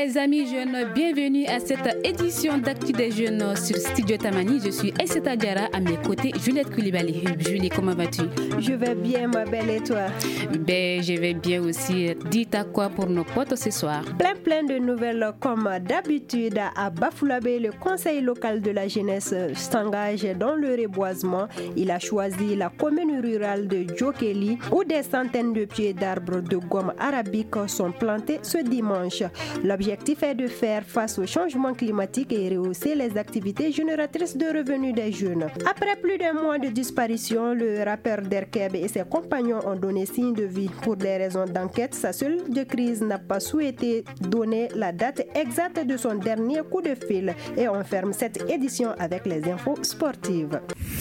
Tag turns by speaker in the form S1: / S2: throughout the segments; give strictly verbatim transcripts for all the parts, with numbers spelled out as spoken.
S1: les amis jeunes, bienvenue à cette édition d'Actu des Jeunes sur Studio Tamani. Je suis Aïssata Diarra, à mes côtés Juliette Koulibaly. Julie, comment vas-tu?
S2: Je vais bien ma belle, et toi?
S1: Ben, je vais bien aussi. Dites à quoi pour nos potes ce soir?
S2: Plein plein de nouvelles comme d'habitude. À Bafoullabé, le conseil local de la jeunesse s'engage dans le reboisement. Il a choisi la commune rurale de Djokeli où des centaines de pieds d'arbres de gomme arabique sont plantés ce dimanche. L'objectif est de faire face au changement climatique et rehausser les activités génératrices de revenus des jeunes. Après plus d'un mois de disparition, le rappeur Derkeb et ses compagnons ont donné signe de vie. Pour des raisons d'enquête, sa cellule de crise n'a pas souhaité donner la date exacte de son dernier coup de fil. Et on ferme cette édition avec les infos sportives.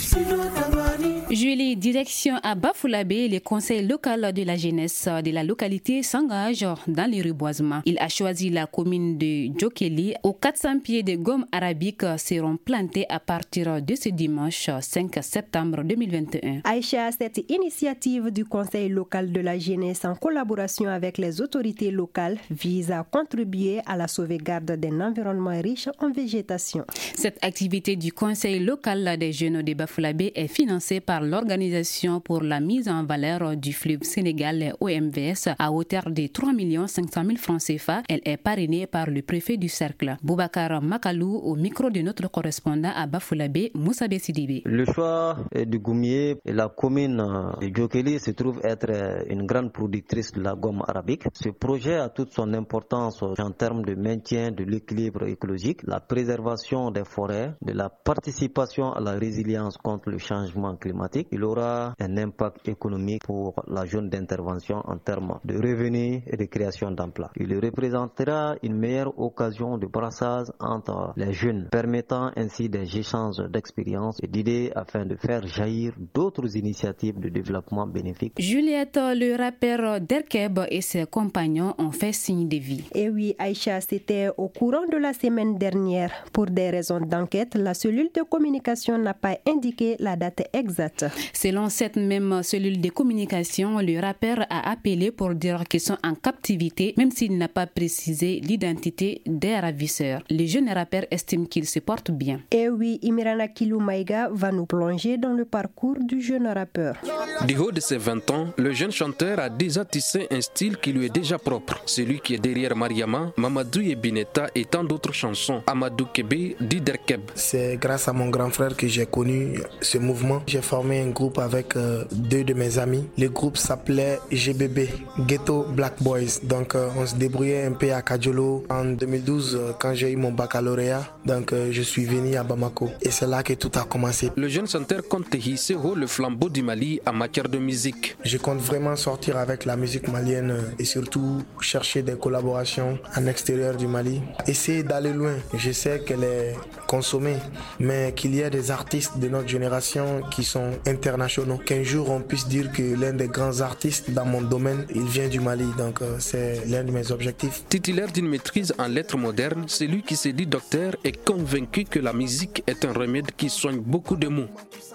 S1: Julie, direction à Bafoullabé, le conseil local de la jeunesse de la localité s'engage dans les reboisements. Il a choisi la commune de Djokeli où quatre cents pieds de gomme arabique seront plantés à partir de ce dimanche cinq septembre deux mille vingt et un.
S2: Aïcha, cette initiative du conseil local de la jeunesse en collaboration avec les autorités locales vise à contribuer à la sauvegarde d'un environnement riche en végétation.
S1: Cette activité du conseil local des jeunes de Bafoullabé est financée par l'Organisation pour la mise en valeur du fleuve Sénégal O M V S à hauteur de trois millions cinq cent mille francs C F A. Elle est parrainée par le préfet du cercle, Boubacar Makalou, au micro de notre correspondant à Bafoullabé, Moussa Bessidibé.
S3: Le choix du gommier et la commune de Djokeli se trouve être une grande productrice de la gomme arabique. Ce projet a toute son importance en termes de maintien de l'équilibre écologique, la préservation des forêts, de la participation à la résilience contre le changement climatique. Il aura un impact économique pour la zone d'intervention en termes de revenus et de création d'emplois. Il représentera une meilleure occasion de brassage entre les jeunes, permettant ainsi des échanges d'expériences et d'idées afin de faire jaillir d'autres initiatives de développement bénéfiques.
S1: Juliette, le rappeur Derkeb et ses compagnons ont fait signe de vie.
S2: Et oui, Aïcha, c'était au courant de la semaine dernière. Pour des raisons d'enquête, la cellule de communication n'a pas indiqué la date exacte.
S1: Selon cette même cellule de communication, le rappeur a appelé pour dire qu'ils sont en captivité, même s'il n'a pas précisé l'identité des ravisseurs. Le jeune rappeur estime qu'il se porte bien.
S2: Et oui, Imirana Kilou Maïga va nous plonger dans le parcours du jeune rappeur.
S4: Du haut de ses vingt ans, le jeune chanteur a déjà tissé un style qui lui est déjà propre. Celui qui est derrière Mariama, Mamadou et Bineta et tant d'autres chansons. Amadou Kébé, dit Derkeb.
S5: C'est grâce à mon grand frère que j'ai connu ce mouvement. J'ai formé un groupe avec euh, deux de mes amis. Le groupe s'appelait G B B, Ghetto Black Boys. Donc euh, on se débrouillait un peu à Kadjolo. En deux mille douze, euh, quand j'ai eu mon baccalauréat, donc euh, je suis venu à Bamako. Et c'est là que tout a commencé.
S4: Le jeune chanteur compte hisser haut le flambeau du Mali en matière de musique.
S5: Je compte vraiment sortir avec la musique malienne et surtout chercher des collaborations en extérieur du Mali. Essayer d'aller loin. Je sais qu'elle est consommée, mais qu'il y ait des artistes de notre génération qui sont internationaux. Qu'un jour on puisse dire que l'un des grands artistes dans mon domaine, il vient du Mali. Donc euh, c'est l'un de mes objectifs.
S4: Titulaire d'une maîtrise en lettres modernes, celui qui se dit docteur est convaincu que la musique est un remède qui soigne beaucoup de maux.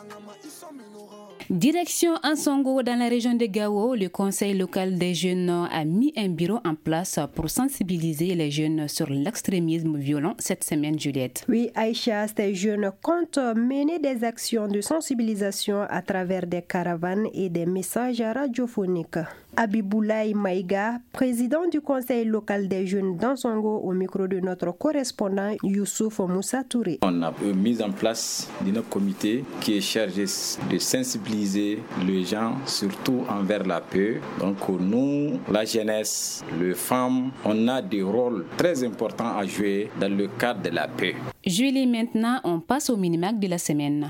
S1: Direction Ansongo, dans la région de Gao, le conseil local des jeunes a mis un bureau en place pour sensibiliser les jeunes sur l'extrémisme violent cette semaine, Juliette.
S2: Oui, Aïcha, ces jeunes comptent mener des actions de sensibilisation à travers des caravanes et des messages radiophoniques. Abiboulaye Maïga, président du conseil local des jeunes d'Ansongo, au micro de notre correspondant Youssouf Moussa Touré.
S6: On a mis en place un comité qui est chargé de sensibiliser les gens, surtout envers la paix. Donc nous, la jeunesse, les femmes, on a des rôles très importants à jouer dans le cadre de la paix.
S1: Julie, maintenant, on passe au minimac de la semaine.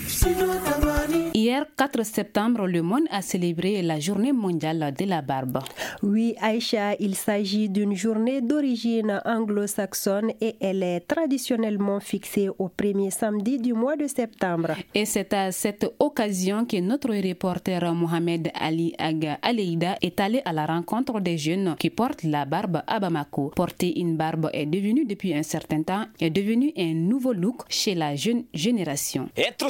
S1: Hier, quatre septembre, le monde a célébré la journée mondiale de la barbe.
S2: Oui, Aïcha, il s'agit d'une journée d'origine anglo-saxonne et elle est traditionnellement fixée au premier samedi du mois de septembre.
S1: Et c'est à cette occasion que notre reporter Mohamed Ali Aga Aleida est allé à la rencontre des jeunes qui portent la barbe à Bamako. Porter une barbe est devenu depuis un certain temps est devenu un nouveau look chez la jeune génération.
S7: Être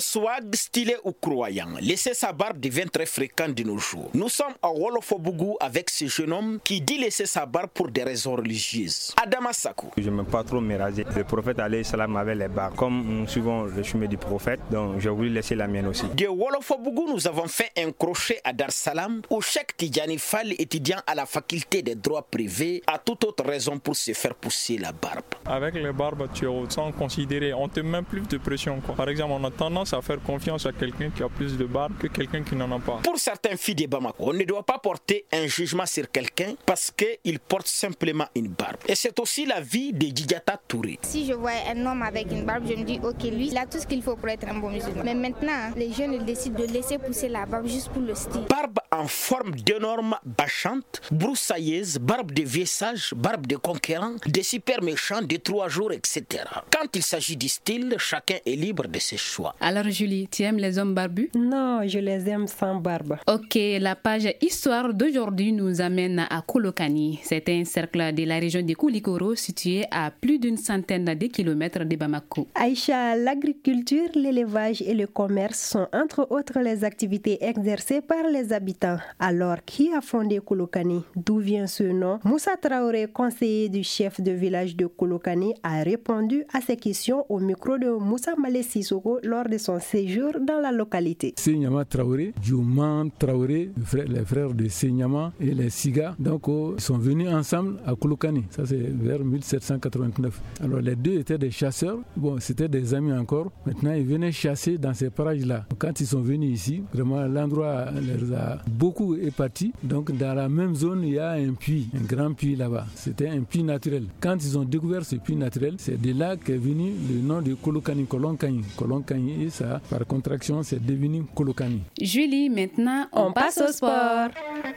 S7: swag, stylé ou croyant, laisser sa barbe devient très fréquent de nos jours. Nous sommes à Wolofobougou avec ce jeune homme qui dit laisser sa barbe pour des raisons religieuses. Adama Sakou.
S8: Je n'aime pas trop me raser. Le prophète alayhi salam avait les barbes. Comme nous suivons le chemin du prophète, donc j'ai voulu laisser la mienne aussi.
S7: De Wolofobougou, nous avons fait un crochet à Dar Salam où Cheikh Tidjani Fall, étudiant à la faculté des droits privés, a toute autre raison pour se faire pousser la barbe.
S9: Avec les barbes, tu es sans considérer, on te met plus de pression, quoi. Par exemple, on a tendance à faire confiance à quelqu'un qui a plus de barbe que quelqu'un qui n'en a pas.
S7: Pour certaines filles de Bamako, on ne doit pas porter un jugement sur quelqu'un parce qu'il porte simplement une barbe. Et c'est aussi la vie de Djidjata Touré.
S10: Si je vois un homme avec une barbe, je me dis ok, lui, il a tout ce qu'il faut pour être un bon musulman. Mais maintenant, les jeunes ils décident de laisser pousser la barbe juste pour le style.
S7: Barbe en forme d'énorme bacchante, broussailleuse, barbe de vieux sage, barbe de conquérant, de super méchants, de trois jours, et cetera. Quand il s'agit du style, chacun est libre de ses choix.
S1: Alors Julie, tu aimes les hommes barbus?
S2: Non, je les aime sans barbe.
S1: Ok, la page Histoire d'aujourd'hui nous amène à Kolokani. C'est un cercle de la région de Koulikoro situé à plus d'une centaine de kilomètres de Bamako.
S2: Aïcha, l'agriculture, l'élevage et le commerce sont entre autres les activités exercées par les habitants. Alors, qui a fondé Kolokani? D'où vient ce nom? Moussa Traoré, conseiller du chef de village de Kolokani, a répondu à ces questions au micro de Moussa Malé Sissoko lors de son séjour dans la localité.
S11: Senyama Traoré, Djouman Traoré, les frères de Senyama et les Siga, donc ils sont venus ensemble à Kolokani. Ça c'est vers mille sept cent quatre-vingt-neuf. Alors les deux étaient des chasseurs. Bon, c'était des amis encore. Maintenant ils venaient chasser dans ces parages-là. Quand ils sont venus ici, vraiment l'endroit les a beaucoup épartis. Donc dans la même zone, il y a un puits, un grand puits là-bas. C'était un puits naturel. Quand ils ont découvert ce puits naturel, c'est de là qu'est venu le nom de Kolokani, Kolonkani. Kolonkani, et ça, par contraction, c'est devenu Kolokani.
S1: Julie, maintenant, on, on passe au sport.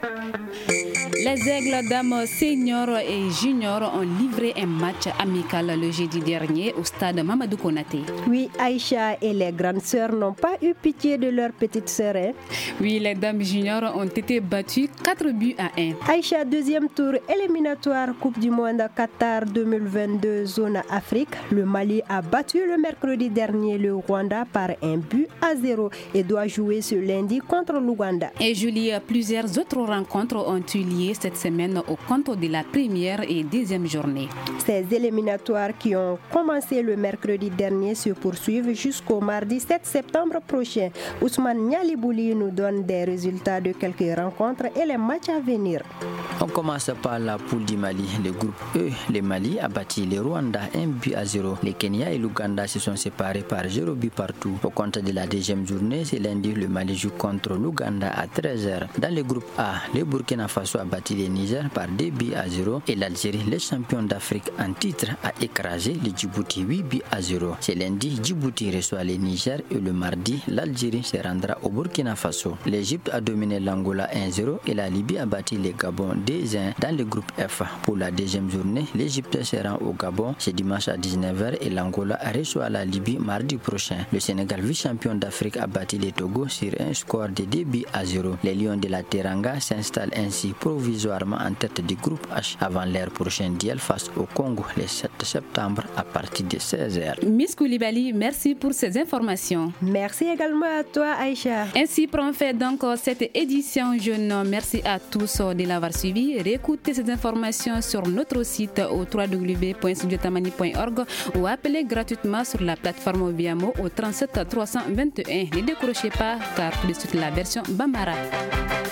S1: Les Aigles dames seniors et juniors ont livré un match amical le jeudi dernier au stade Mamadou Konaté.
S2: Oui, Aïcha et les grandes sœurs n'ont pas eu pitié de leur petite sœur. Hein?
S1: Oui, les dames juniors ont été battues quatre buts à un.
S2: Aïcha, deuxième tour éliminatoire Coupe du Monde Qatar deux mille vingt-deux zone Afrique. Le Mali a battu le mercredi dernier le Rwanda par un but à zéro et doit jouer ce lundi contre l'Ouganda.
S1: Et Julie, plusieurs autres rencontres ont eu lieu cette semaine au compte de la première et deuxième journée.
S2: Ces éliminatoires qui ont commencé le mercredi dernier se poursuivent jusqu'au mardi sept septembre prochain. Ousmane Nialibouli nous donne des résultats de quelques rencontres et les matchs à venir.
S12: On commence par la poule du Mali. Le groupe E, le Mali a battu le Rwanda un but à zéro. Le Kenya et l'Ouganda se sont séparés par zéro but partout. Au compte de la deuxième journée, c'est lundi, le Mali joue contre l'Ouganda à treize heures. Dans le groupe A, le Burkina Faso a battu le Niger par deux buts à zéro et l'Algérie, le champion d'Afrique en titre, a écrasé le Djibouti huit buts à zéro. C'est lundi, Djibouti reçoit le Niger et le mardi, l'Algérie se rendra au Burkina Faso. L'Égypte a dominé l'Angola un zéro et la Libye a battu le Gabon deux un dans le groupe F. Pour la deuxième journée, l'Égypte se rend au Gabon ce dimanche à dix-neuf heures et l'Angola reçoit la Libye mardi prochain. Le Sénégal, vice-champion d'Afrique, a battu le Togo sur un score de deux buts à zéro. Les Lions de la Teranga s'installent ainsi provisoirement en tête du groupe H avant leur prochain duel face au Congo le sept septembre à partir de seize heures.
S1: Miss Koulibaly, merci pour ces informations.
S2: Merci également à toi, Aïcha.
S1: Ainsi prend fait donc cette édition jeune. Merci à tous de l'avoir suivi. Réécoutez ces informations sur notre site au w w w point studio tamani point org ou appelez gratuitement sur la plateforme Viamo au trente-sept trois cent vingt et un. Ne décrochez pas car tout de suite la version Bambara.